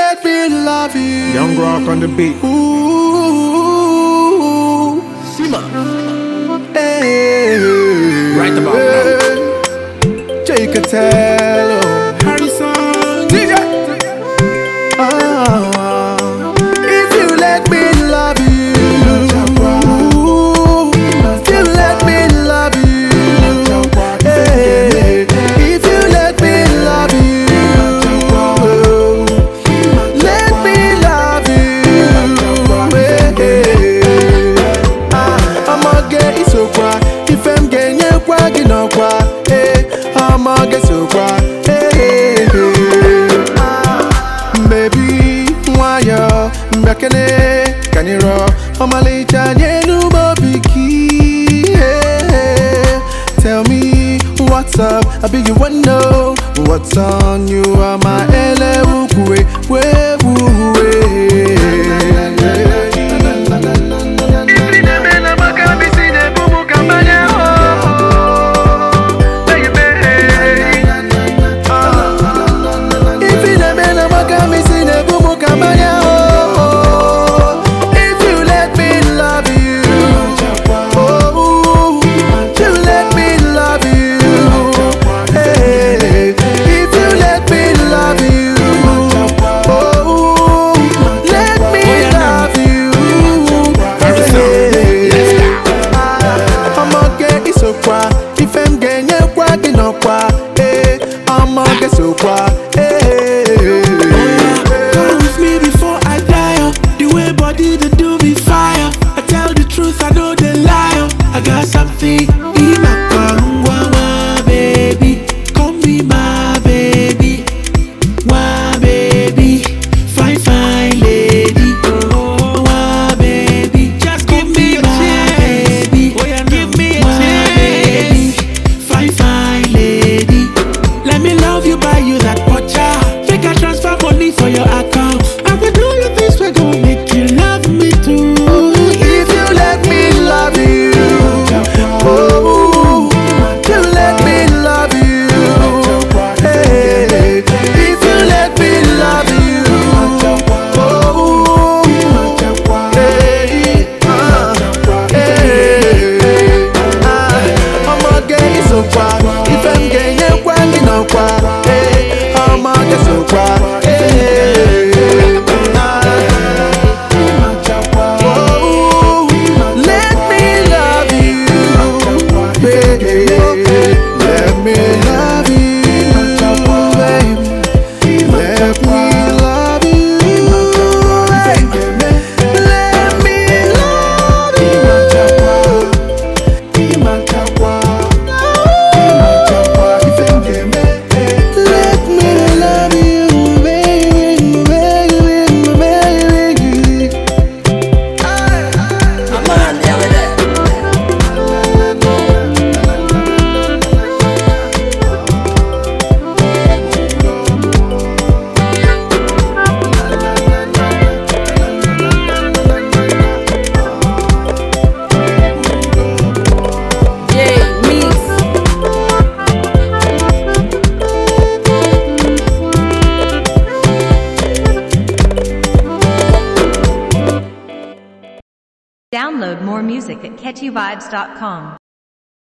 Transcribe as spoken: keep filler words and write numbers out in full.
let me love you. Young Rock on the beat. Ooh, Sima. hey, Right about now. Jay Catello. Harrison. D J. Ah, if you let me love you. Baby, why you mbekene kaniro omalicha nyenu bobiki. Tell me what's up, I beg you wanna know what's on you. Are my ele ukwe we we. If I'm getting you quacking up, eh, I'm on the sofa, eh. Come with me before I die, oh. The way body to do me fire. I tell the truth, I know the lie, oh. I got something in my car, my baby. Come be my baby, my baby. Fine, fine lady, oh, my baby. Just give me my baby, give me a chance. Fine, fine lady, let me love you, buy you that watcha. Make I transfer money for your account. I will do you this way, gonna make you love me too. If you let me love you, oh, you let me love you. Hey, if you let me love you, oh, hey, uh, hey, uh, I'm a gay so far. If I'm gay, you're quacking no quack. Hey, I'm a gay so far. Hey, oh, let me love you, baby. Let me love you, baby. Let me love you, baby. Let me love you. Let me love you, baby, baby, baby. I'm on there with that. Jay Mix. Download more music at catchy vibes dot com.